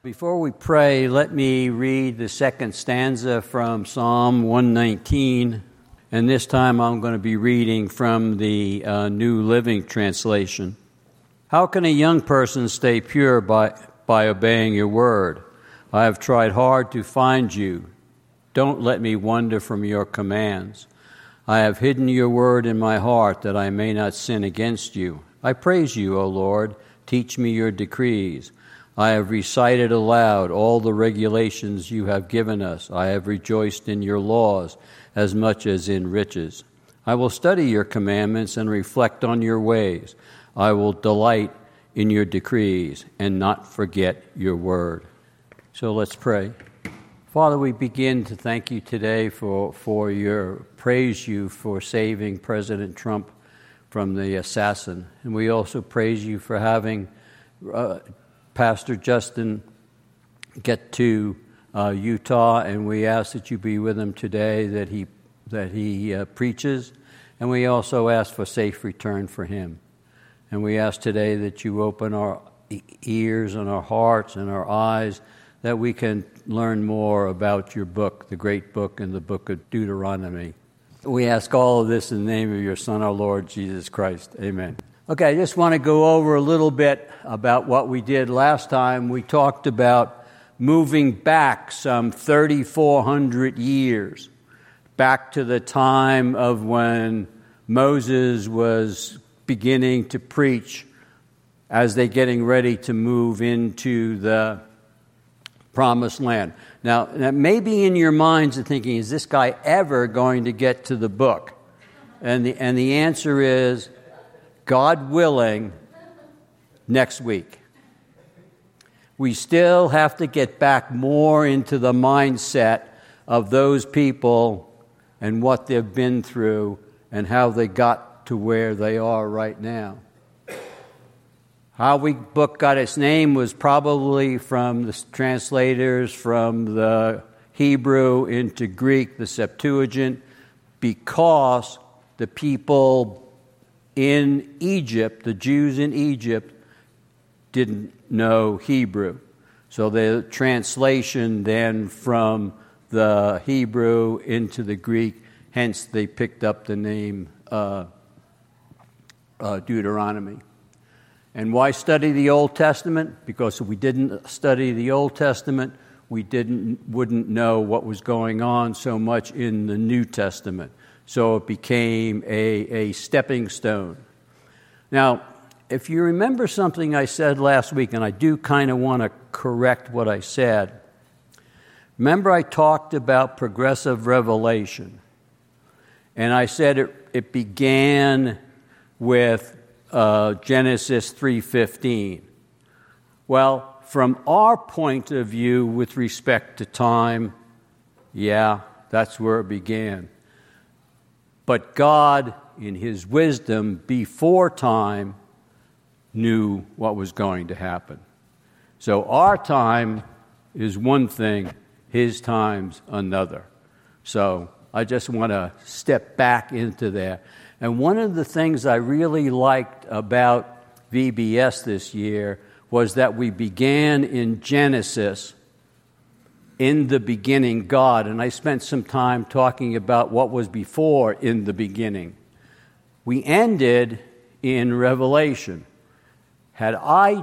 Before we pray, let me read the second stanza from Psalm 119, and this time I'm going to be reading from the New Living Translation. How can a young person stay pure by obeying your word? I have tried hard to find you. Don't let me wander from your commands. I have hidden your word in my heart that I may not sin against you. I praise you, O Lord. Teach me your decrees. I have recited aloud all the regulations you have given us. I have rejoiced in your laws as much as in riches. I will study your commandments and reflect on your ways. I will delight in your decrees and not forget your word. So let's pray. Father, we begin to thank you today praise you for saving President Trump from the assassin. And we also praise you for having Pastor Justin get to Utah, and we ask that you be with him today, that he preaches, and we also ask for safe return for him. And we ask today that you open our ears and our hearts and our eyes, that we can learn more about your book, the great book in the book of Deuteronomy. We ask all of this in the name of your Son, our Lord Jesus Christ. Amen. Okay, I just want to go over a little bit about what we did last time. We talked about moving back some 3,400 years, back to the time of when Moses was beginning to preach as they're getting ready to move into the Promised Land. Now, maybe in your minds are thinking, is this guy ever going to get to the book? And the answer is, God willing, next week. We still have to get back more into the mindset of those people and what they've been through and how they got to where they are right now. How the book got its name was probably from the translators from the Hebrew into Greek, the Septuagint, because the people in Egypt, the Jews in Egypt, didn't know Hebrew. So the translation then from the Hebrew into the Greek, hence they picked up the name Deuteronomy. And why study the Old Testament? Because if we didn't study the Old Testament, we wouldn't know what was going on so much in the New Testament. So it became a stepping stone. Now, if you remember something I said last week, and I do kind of want to correct what I said, remember I talked about progressive revelation. And I said it began with Genesis 3:15. Well, from our point of view with respect to time, yeah, that's where it began. But God, in His wisdom, before time, knew what was going to happen. So our time is one thing, His time's another. So I just want to step back into that. And one of the things I really liked about VBS this year was that we began in Genesis, in the beginning, God. And I spent some time talking about what was before in the beginning. We ended in Revelation. Had I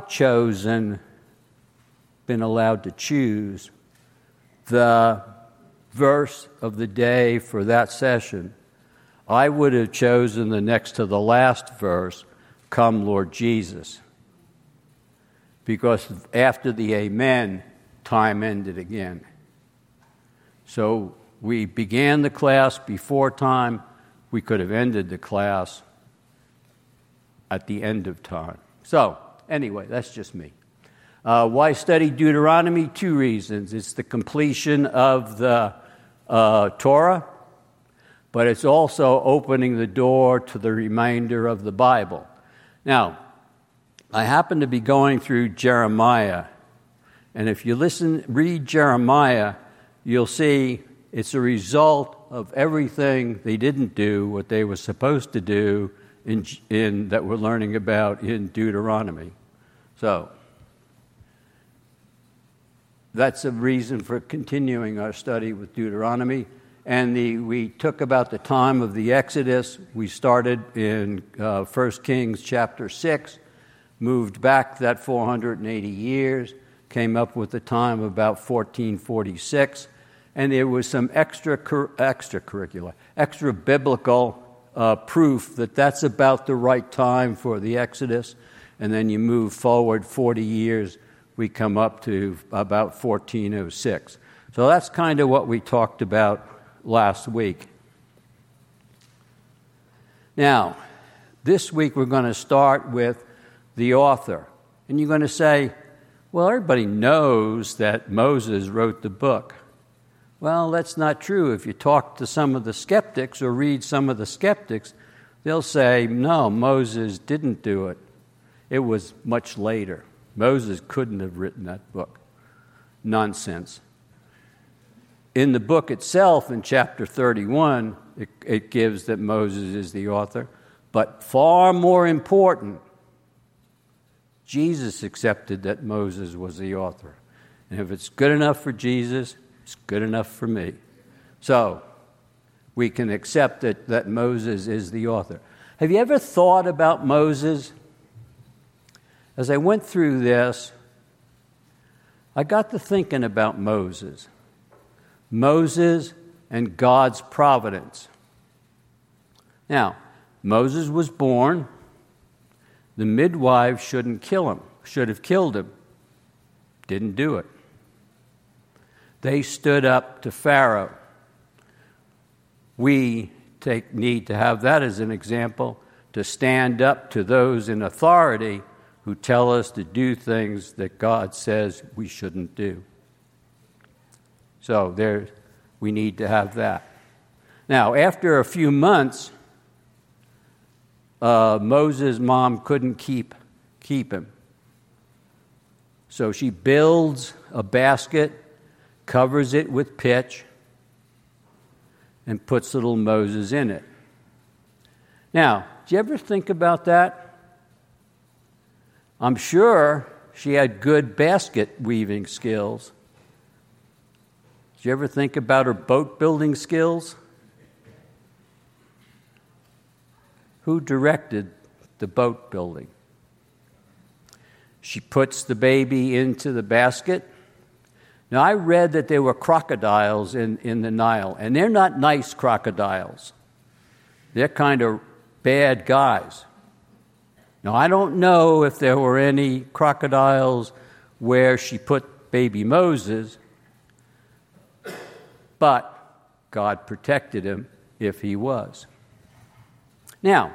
been allowed to choose the verse of the day for that session, I would have chosen the next to the last verse, "Come, Lord Jesus." Because after the amen, time ended again. So we began the class before time. We could have ended the class at the end of time. So anyway, that's just me. Why study Deuteronomy? 2 reasons. It's the completion of the Torah, but it's also opening the door to the remainder of the Bible. Now, I happen to be going through Jeremiah, and if you read Jeremiah, you'll see it's a result of everything they didn't do, what they were supposed to do in that we're learning about in Deuteronomy. So, that's a reason for continuing our study with Deuteronomy. And we took about the time of the Exodus. We started in 1 Kings chapter 6, moved back that 480 years, came up with the time about 1446, and there was some extra biblical proof that that's about the right time for the Exodus. And then you move forward 40 years, we come up to about 1406. So that's kind of what we talked about last week. Now, this week we're going to start with the author. And you're going to say, well, everybody knows that Moses wrote the book. Well, that's not true. If you talk to some of the skeptics or read some of the skeptics, they'll say, no, Moses didn't do it. It was much later. Moses couldn't have written that book. Nonsense. In the book itself, in chapter 31, it gives that Moses is the author. But far more important, Jesus accepted that Moses was the author. And if it's good enough for Jesus, it's good enough for me. So, we can accept that Moses is the author. Have you ever thought about Moses? As I went through this, I got to thinking about Moses. Moses and God's providence. Now, Moses was born. The midwives should have killed him. Didn't do it. They stood up to Pharaoh. We need to have that as an example, to stand up to those in authority who tell us to do things that God says we shouldn't do. So we need to have that. Now, after a few months, Moses' mom couldn't keep him. So she builds a basket, covers it with pitch, and puts little Moses in it. Now, do you ever think about that? I'm sure she had good basket weaving skills. Did you ever think about her boat building skills? Who directed the boat building? She puts the baby into the basket. Now, I read that there were crocodiles in the Nile, and they're not nice crocodiles. They're kind of bad guys. Now, I don't know if there were any crocodiles where she put baby Moses, but God protected him if he was. Now,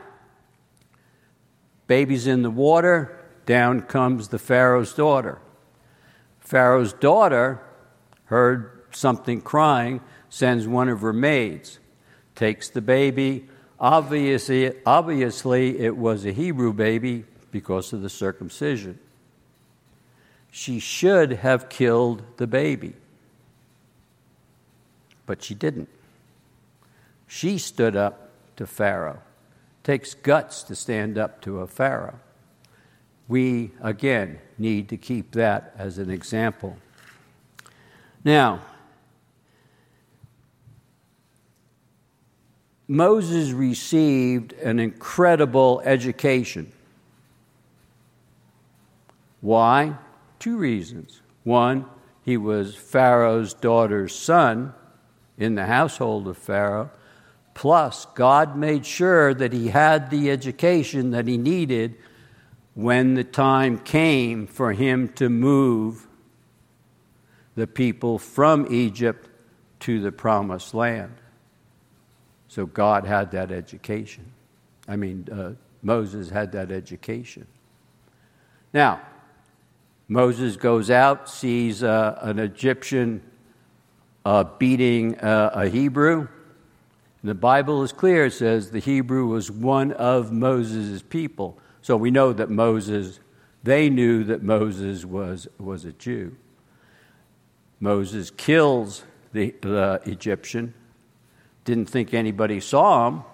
baby's in the water, down comes the Pharaoh's daughter. Pharaoh's daughter heard something crying, sends one of her maids, takes the baby. Obviously, it was a Hebrew baby because of the circumcision. She should have killed the baby, but she didn't. She stood up to Pharaoh. Takes guts to stand up to a Pharaoh. We, again, need to keep that as an example. Now, Moses received an incredible education. Why? 2 reasons. One, he was Pharaoh's daughter's son in the household of Pharaoh. Plus, God made sure that he had the education that he needed when the time came for him to move the people from Egypt to the promised land. So God had that education. Moses had that education. Now, Moses goes out, sees an Egyptian beating a Hebrew. And the Bible is clear. It says the Hebrew was one of Moses' people. So we know that they knew that Moses was a Jew. Moses kills the Egyptian. Didn't think anybody saw him,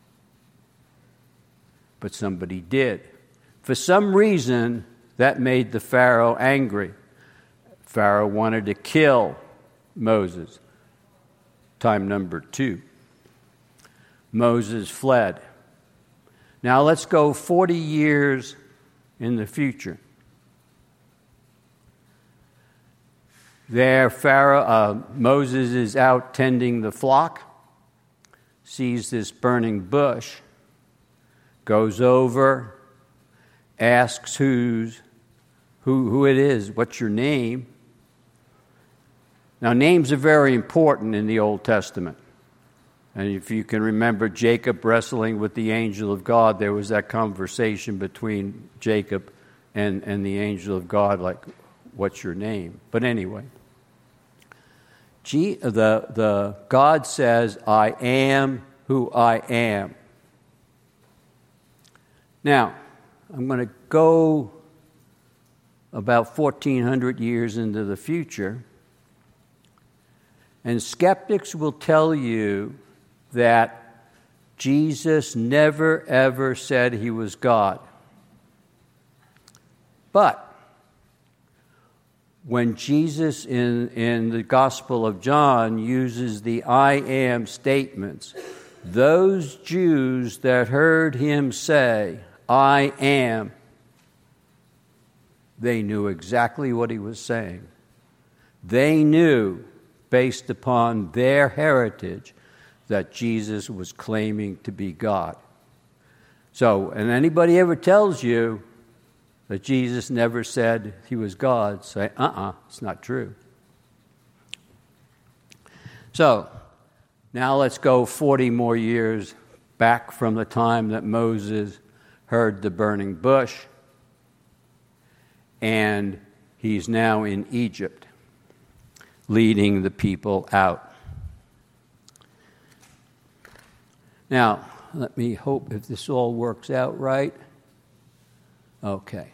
but somebody did. For some reason, that made the Pharaoh angry. Pharaoh wanted to kill Moses. Time number 2. Moses fled. Now let's go 40 years in the future. There, Moses is out tending the flock, sees this burning bush, goes over, asks who it is, what's your name? Now, names are very important in the Old Testament. And if you can remember Jacob wrestling with the angel of God, there was that conversation between Jacob and the angel of God, like, what's your name? But anyway, the God says, I am who I am. Now, I'm going to go about 1,400 years into the future, and skeptics will tell you that Jesus never, ever said he was God. But when Jesus in the Gospel of John uses the I am statements, those Jews that heard him say, I am, they knew exactly what he was saying. They knew, based upon their heritage, that Jesus was claiming to be God. So, and anybody ever tells you that Jesus never said he was God, say, it's not true. So, now let's go 40 more years back from the time that Moses heard the burning bush, and he's now in Egypt, leading the people out. Now, let me hope if this all works out right. Okay.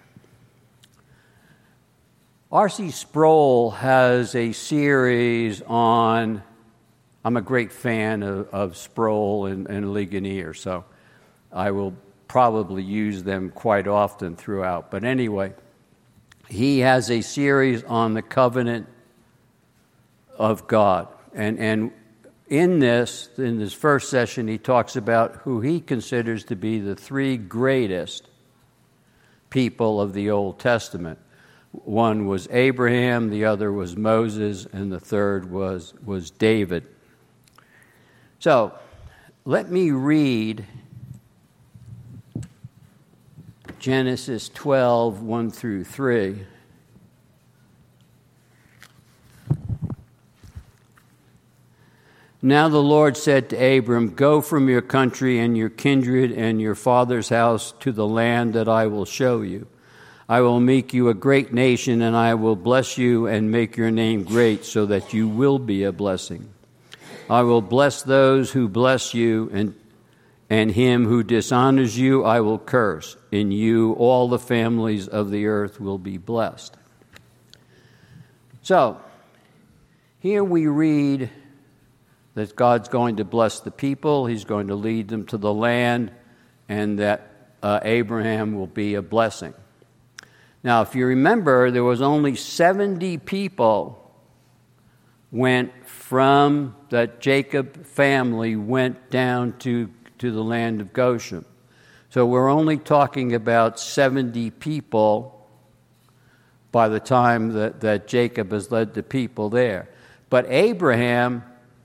R.C. Sproul has a series on, I'm a great fan of Sproul and Ligonier, so I will probably use them quite often throughout. But anyway, he has a series on the covenant of God. And in this first session, he talks about who he considers to be the 3 greatest people of the Old Testament. One was Abraham, the other was Moses, and the third was David. So, let me read Genesis 12, 1 through 3. Now the Lord said to Abram, go from your country and your kindred and your father's house to the land that I will show you. I will make you a great nation, and I will bless you and make your name great, so that you will be a blessing. I will bless those who bless you, and him who dishonors you I will curse. In you all the families of the earth will be blessed. So, here we read that God's going to bless the people, he's going to lead them to the land, and that Abraham will be a blessing. Now, if you remember, there was only 70 people went from that Jacob family went down to the land of Goshen. So we're only talking about 70 people by the time that Jacob has led the people there. But Abraham,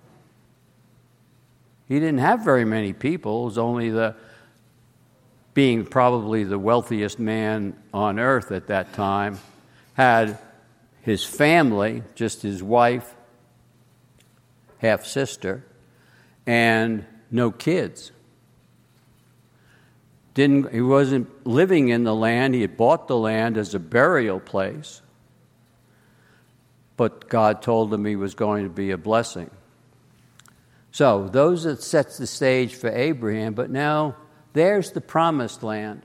he didn't have very many people. It was only being probably the wealthiest man on earth at that time, had his family, just his wife, half-sister, and no kids. He wasn't living in the land. He had bought the land as a burial place, but God told him he was going to be a blessing. So those that sets the stage for Abraham, but now there's the promised land.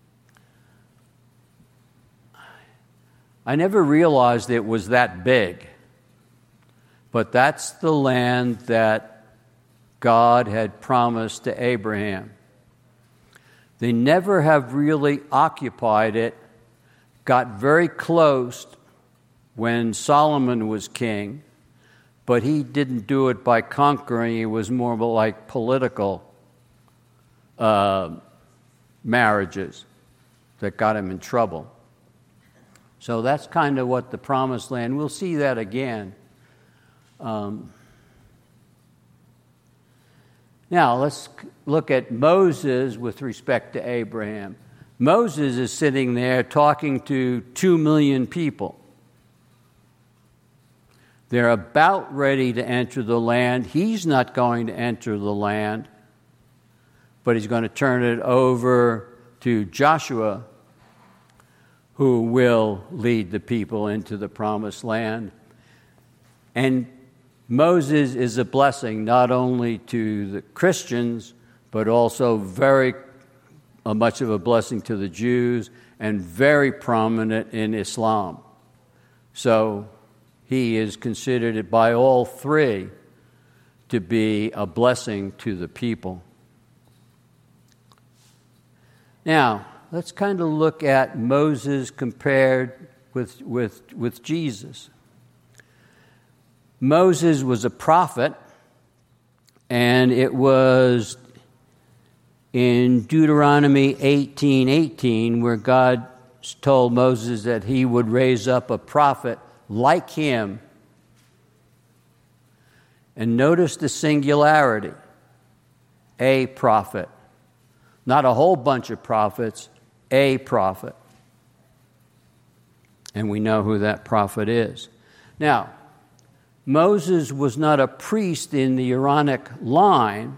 I never realized it was that big, but that's the land that God had promised to Abraham. They never have really occupied it, got very close when Solomon was king, but he didn't do it by conquering. It was more like political marriages that got him in trouble. So that's kind of what the Promised Land, we'll see that again. Now, let's look at Moses with respect to Abraham. Moses is sitting there talking to 2 million people. They're about ready to enter the land. He's not going to enter the land, but he's going to turn it over to Joshua, who will lead the people into the Promised Land. And Moses is a blessing not only to the Christians, but also very much of a blessing to the Jews and very prominent in Islam. So he is considered by all three to be a blessing to the people. Now, let's kind of look at Moses compared with Jesus. Moses was a prophet, and it was in Deuteronomy 18:18 where God told Moses that he would raise up a prophet like him. And notice the singularity, a prophet. Not a whole bunch of prophets, a prophet. And we know who that prophet is. Now, Moses was not a priest in the Aaronic line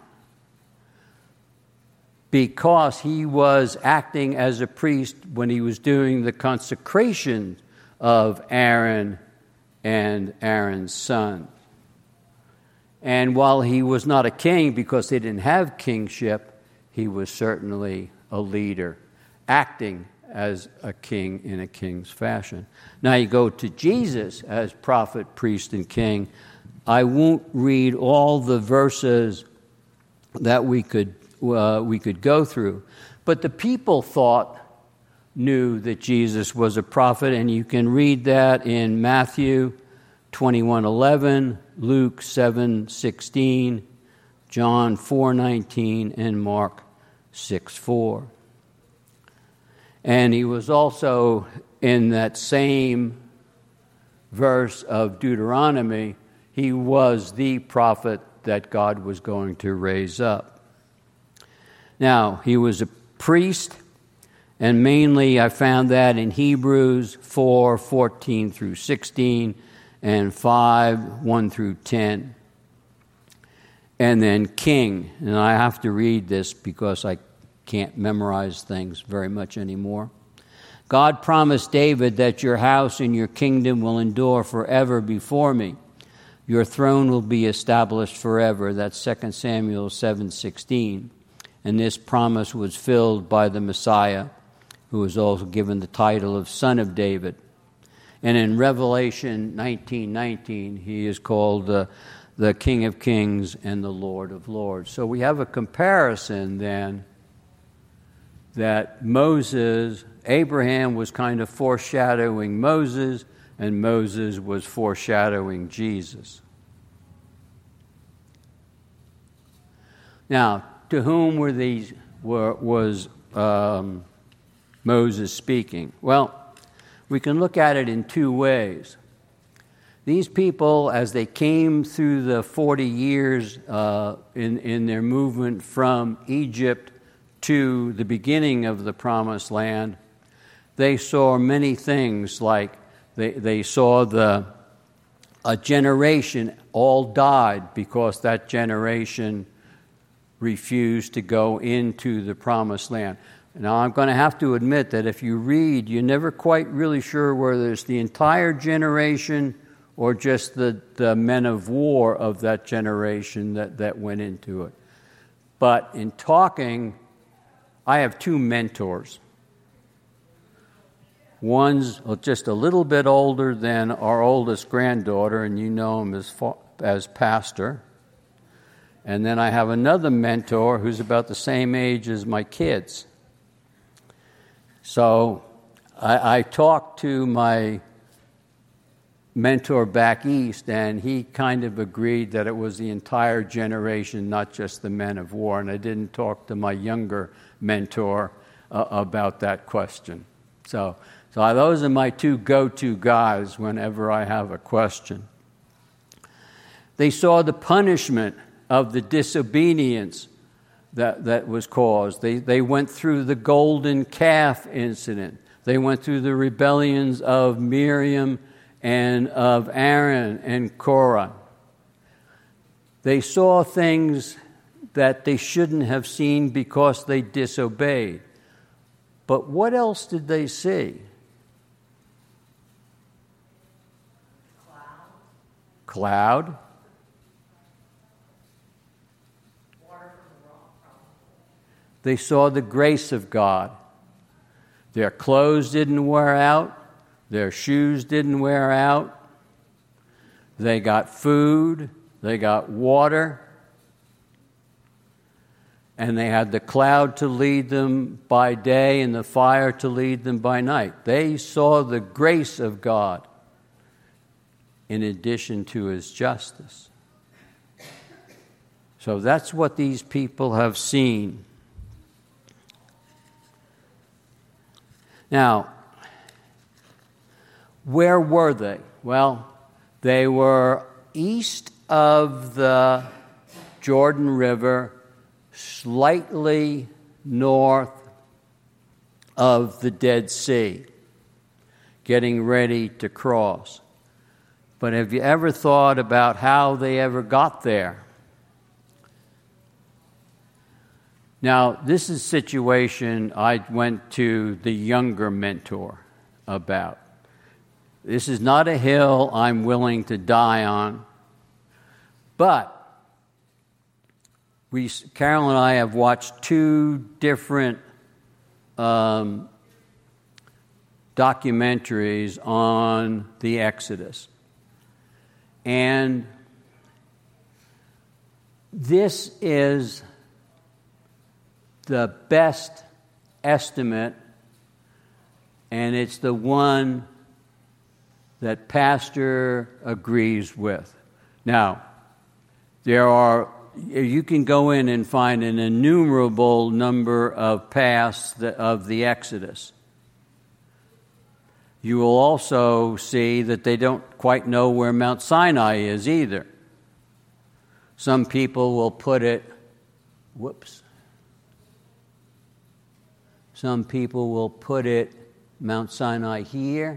because he was acting as a priest when he was doing the consecration of Aaron and Aaron's son. And while he was not a king because they didn't have kingship, he was certainly a leader, acting as a king in a king's fashion. Now you go to Jesus as prophet, priest, and king. I won't read all the verses that we could go through, but the people knew that Jesus was a prophet, and you can read that in Matthew 21:11, Luke 7:16, John 4:19, and Mark 6:4. And he was also in that same verse of Deuteronomy, he was the prophet that God was going to raise up. Now, he was a priest, and mainly I found that in Hebrews 4:14 through 16, and 5:1 through 10. And then king, and I have to read this because I can't memorize things very much anymore. God promised David that your house and your kingdom will endure forever before me. Your throne will be established forever. That's 2 Samuel 7:16. And this promise was filled by the Messiah, who was also given the title of Son of David. And in Revelation 19:19, he is called the King of Kings and the Lord of Lords. So we have a comparison then that Abraham was kind of foreshadowing Moses, and Moses was foreshadowing Jesus. Now, to whom was Moses speaking? Well, we can look at it in two ways. These people, as they came through the 40 years in their movement from Egypt to the beginning of the Promised Land, they saw many things, like they saw a generation all died because that generation refused to go into the Promised Land. Now, I'm going to have to admit that if you read, you're never quite really sure whether it's the entire generation or just the men of war of that generation that went into it. But in talking, I have two mentors. One's just a little bit older than our oldest granddaughter, and you know him as pastor. And then I have another mentor who's about the same age as my kids. So I talk to my mentor back east, and he kind of agreed that it was the entire generation, not just the men of war. And I didn't talk to my younger mentor about that question. So those are my two go-to guys whenever I have a question. They saw the punishment of the disobedience that was caused. They went through the golden calf incident. They went through the rebellions of Miriam and of Aaron and Korah. They saw things that they shouldn't have seen because they disobeyed. But what else did they see? Cloud. They saw the grace of God. Their clothes didn't wear out. Their shoes didn't wear out. They got food. They got water. And they had the cloud to lead them by day and the fire to lead them by night. They saw the grace of God in addition to His justice. So that's what these people have seen. Now, where were they? Well, they were east of the Jordan River, slightly north of the Dead Sea, getting ready to cross. But have you ever thought about how they ever got there? Now, this is a situation I went to the younger mentor about. This is not a hill I'm willing to die on, but Carol and I have watched two different documentaries on the Exodus. And this is the best estimate, and it's the one that Pastor agrees with. Now, you can go in and find an innumerable number of paths of the Exodus. You will also see that they don't quite know where Mount Sinai is either. Some people will put it, some people will put it Mount Sinai here,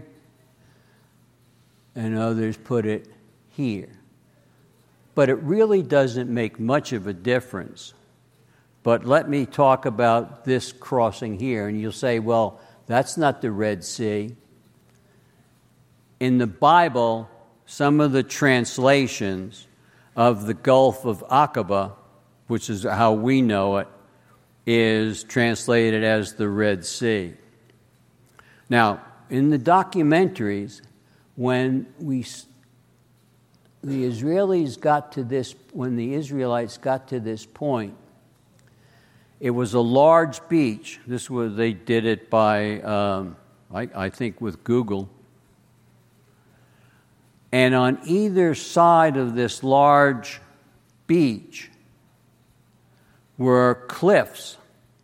and others put it here. But it really doesn't make much of a difference. But let me talk about this crossing here, and you'll say, well, that's not the Red Sea. In the Bible, some of the translations of the Gulf of Aqaba, which is how we know it, is translated as the Red Sea. Now, in the documentaries, when the Israelites got to this point, it was a large beach. They did it by, I think, with Google. And on either side of this large beach were cliffs.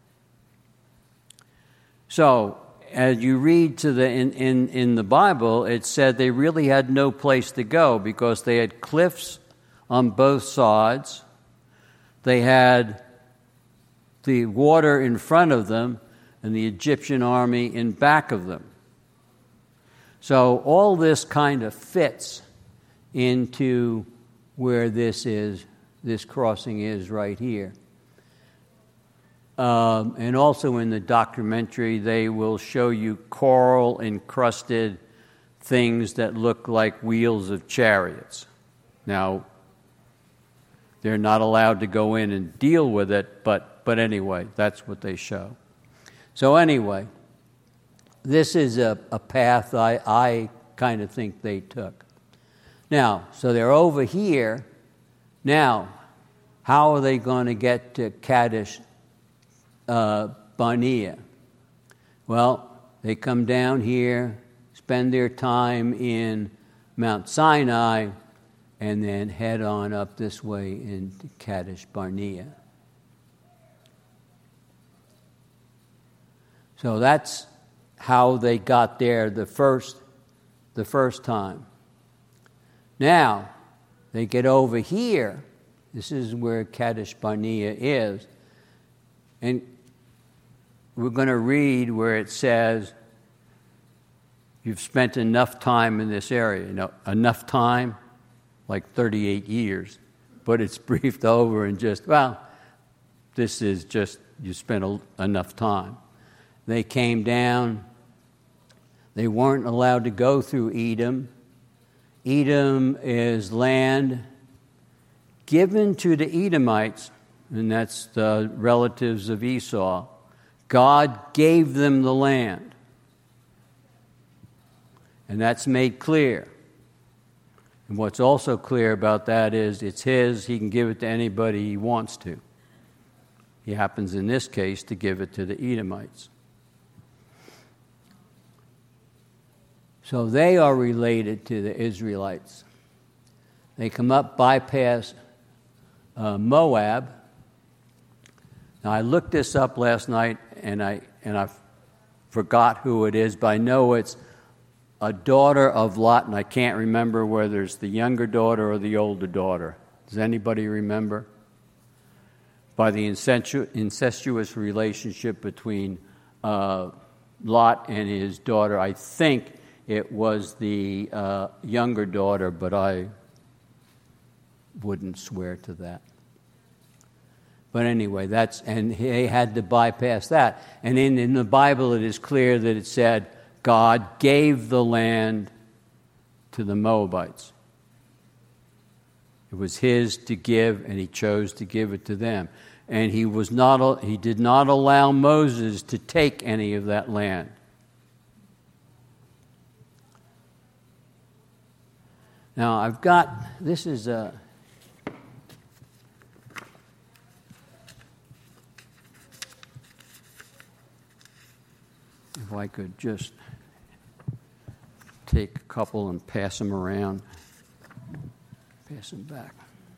So, as you read in the Bible, it said they really had no place to go because they had cliffs on both sides. They had the water in front of them and the Egyptian army in back of them. So all this kind of fits into where this crossing is right here. And also in the documentary, they will show you coral-encrusted things that look like wheels of chariots. Now, they're not allowed to go in and deal with it, but anyway, that's what they show. So anyway, this is a path I kind of think they took. Now, so they're over here. Now, how are they going to get to Kadesh Barnea? Well, they come down here, spend their time in Mount Sinai, and then head on up this way into Kadesh Barnea. So that's how they got there the first time. Now, they get over here. This is where Kadesh Barnea is. And we're going to read where it says, you've spent enough time in this area. You know, enough time, like 38 years. But it's briefed over and just, well, this is just, you spent enough time. They came down. They weren't allowed to go through Edom. Edom is land given to the Edomites, and that's the relatives of Esau. God gave them the land. And that's made clear. And what's also clear about that is it's his. He can give it to anybody he wants to. He happens in this case to give it to the Edomites. So they are related to the Israelites. They come up, bypass Moab. Now I looked this up last night, and I forgot who it is, but I know it's a daughter of Lot, and I can't remember whether it's the younger daughter or the older daughter. Does anybody remember? By the incestuous relationship between Lot and his daughter, I think it was the younger daughter, but I wouldn't swear to that. But anyway, and they had to bypass that. And in the Bible, it is clear that it said God gave the land to the Moabites. It was his to give, and he chose to give it to them. And he did not allow Moses to take any of that land. Now, this is a... If I could just take a couple and pass them around. Pass them back.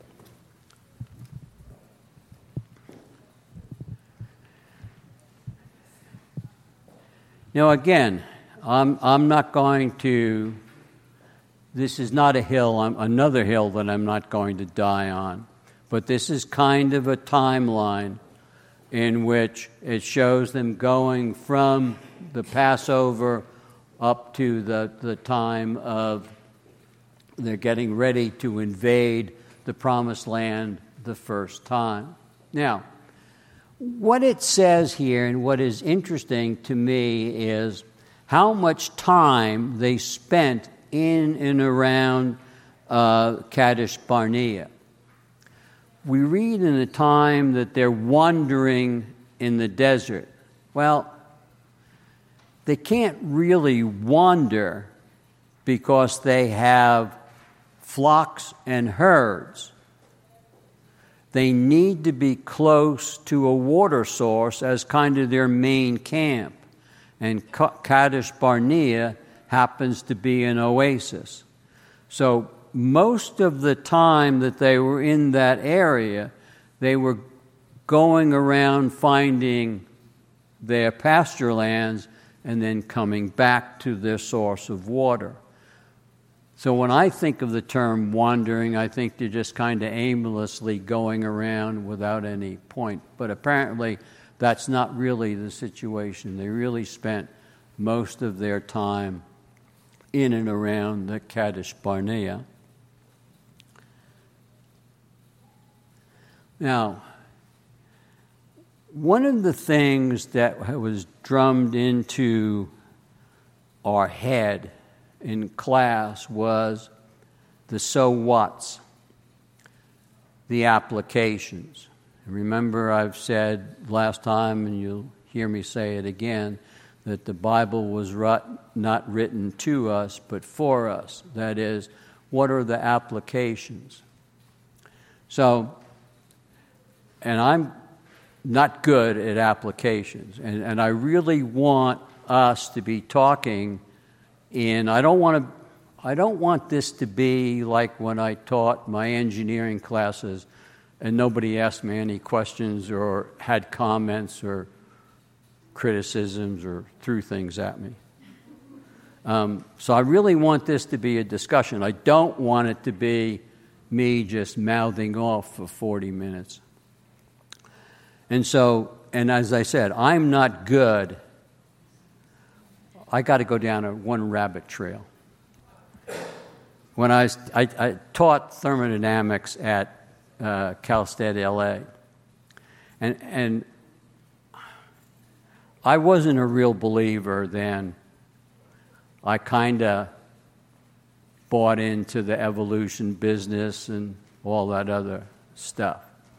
Now, again, I'm not going to... This is not a hill, another hill that I'm not going to die on. But this is kind of a timeline in which it shows them going from the Passover up to the time of they're getting ready to invade the Promised Land the first time. Now, what it says here and what is interesting to me is how much time they spent in and around Kadesh Barnea. We read in the time that they're wandering in the desert. Well, they can't really wander because they have flocks and herds. They need to be close to a water source as kind of their main camp. And Kadesh Barnea happens to be an oasis. So most of the time that they were in that area, they were going around finding their pasture lands and then coming back to their source of water. So when I think of the term wandering, I think they're just kind of aimlessly going around without any point. But apparently that's not really the situation. They really spent most of their time in and around the Kadesh Barnea. Now, one of the things that was drummed into our head in class was the so whats, the applications. Remember, I've said last time, and you'll hear me say it again, that the Bible was not written to us, but for us. That is, what are the applications? So, and I'm not good at applications, and I really want us to be talking I I don't want this to be like when I taught my engineering classes and nobody asked me any questions or had comments or criticisms or threw things at me. So I really want this to be a discussion. I don't want it to be me just mouthing off for 40 minutes. And as I said, I'm not good. I got to go down one rabbit trail. When I taught thermodynamics at Cal State LA, and I wasn't a real believer then. I kind of bought into the evolution business and all that other stuff.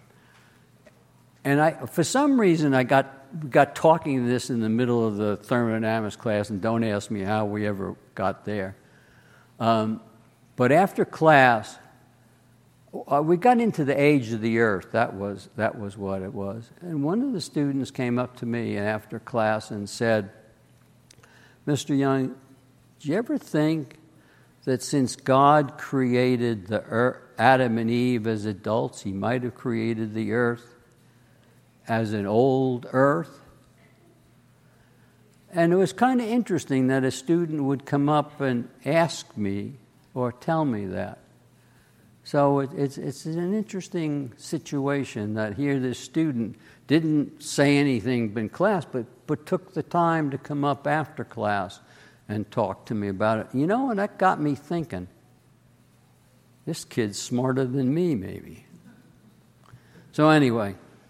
And for some reason, I got talking this in the middle of the thermodynamics class, and don't ask me how we ever got there. But after class, we got into the age of the earth. That was what it was. And one of the students came up to me after class and said, "Mr. Young, do you ever think that since God created Adam and Eve as adults, he might have created the earth as an old earth?" And it was kind of interesting that a student would come up and ask me or tell me that. So it's an interesting situation that here this student didn't say anything in class, but took the time to come up after class and talk to me about it. You know, and that got me thinking, this kid's smarter than me, maybe. So anyway,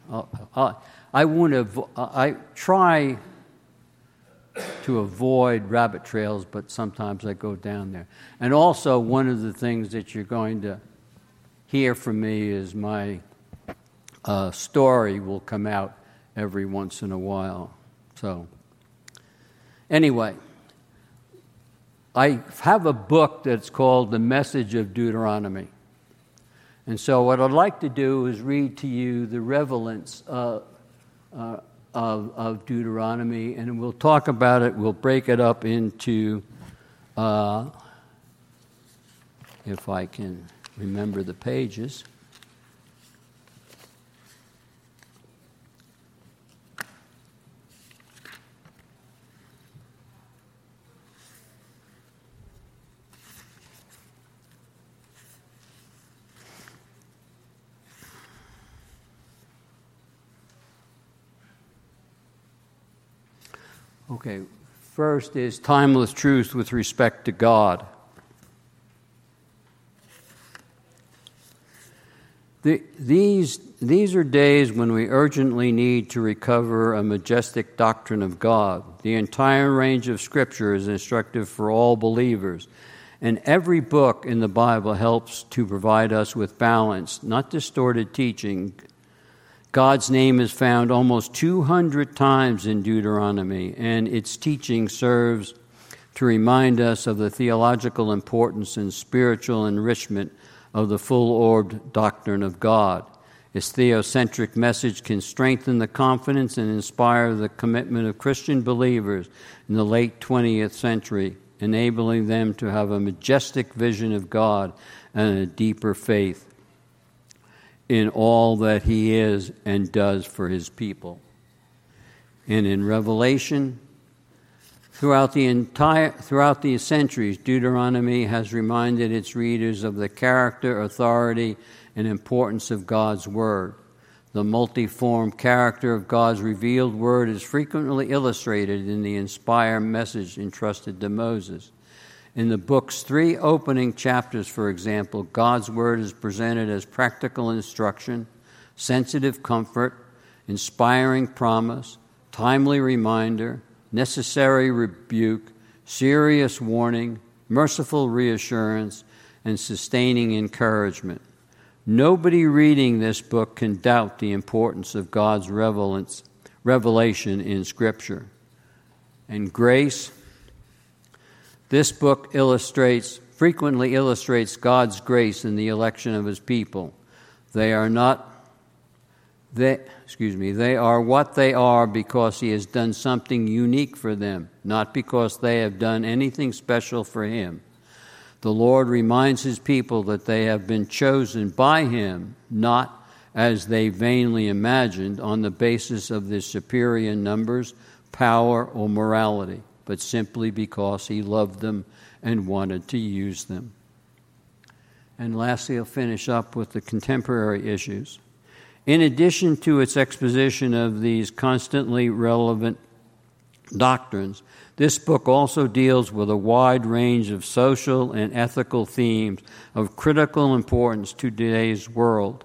I try to avoid rabbit trails, but sometimes I go down there. And also, one of the things that you're going to hear from me is my story will come out every once in a while. So, anyway, I have a book that's called The Message of Deuteronomy. And so what I'd like to do is read to you the relevance of Deuteronomy, and we'll talk about it. We'll break it up into, if I can remember the pages. Okay, first is timeless truth with respect to God. These are days when we urgently need to recover a majestic doctrine of God. The entire range of Scripture is instructive for all believers, and every book in the Bible helps to provide us with balanced, not distorted teaching. God's name is found almost 200 times in Deuteronomy, and its teaching serves to remind us of the theological importance and spiritual enrichment of the full-orbed doctrine of God. Its theocentric message can strengthen the confidence and inspire the commitment of Christian believers in the late 20th century, enabling them to have a majestic vision of God and a deeper faith in all that He is and does for His people. And in Revelation, throughout the centuries, Deuteronomy has reminded its readers of the character, authority, and importance of God's Word. The multiform character of God's revealed Word is frequently illustrated in the inspired message entrusted to Moses. In the book's 3 opening chapters, for example, God's Word is presented as practical instruction, sensitive comfort, inspiring promise, timely reminder, necessary rebuke, serious warning, merciful reassurance, and sustaining encouragement. Nobody reading this book can doubt the importance of God's revelation in Scripture. And grace, this book frequently illustrates God's grace in the election of His people. They are what they are because He has done something unique for them, not because they have done anything special for Him. The Lord reminds his people that they have been chosen by him, not as they vainly imagined on the basis of their superior numbers, power, or morality, but simply because he loved them and wanted to use them. And lastly, I'll finish up with the contemporary issues. In addition to its exposition of these constantly relevant doctrines, this book also deals with a wide range of social and ethical themes of critical importance to today's world.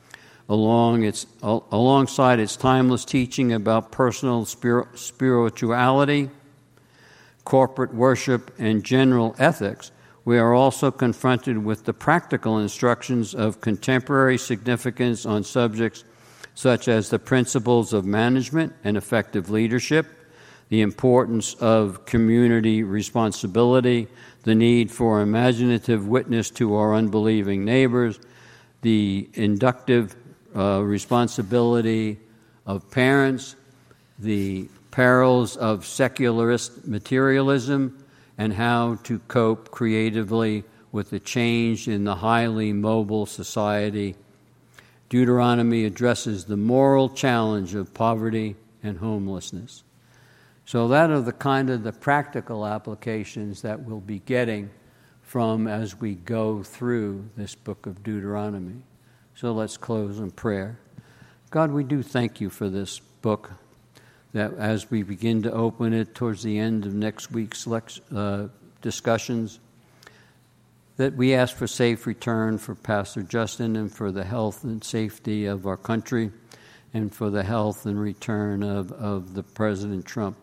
Alongside its timeless teaching about personal spirituality, corporate worship, and general ethics, we are also confronted with the practical instructions of contemporary significance on subjects such as the principles of management and effective leadership, the importance of community responsibility, the need for imaginative witness to our unbelieving neighbors, the inductive responsibility of parents, the perils of secularist materialism, and how to cope creatively with the change in the highly mobile society. Deuteronomy addresses the moral challenge of poverty and homelessness. So that are the practical applications that we'll be getting from as we go through this book of Deuteronomy. So let's close in prayer. God, we do thank you for this book, that as we begin to open it towards the end of next week's discussions, that we ask for safe return for Pastor Justin and for the health and safety of our country and for the health and return of the President Trump.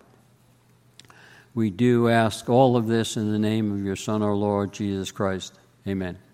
We do ask all of this in the name of your Son, our Lord, Jesus Christ. Amen.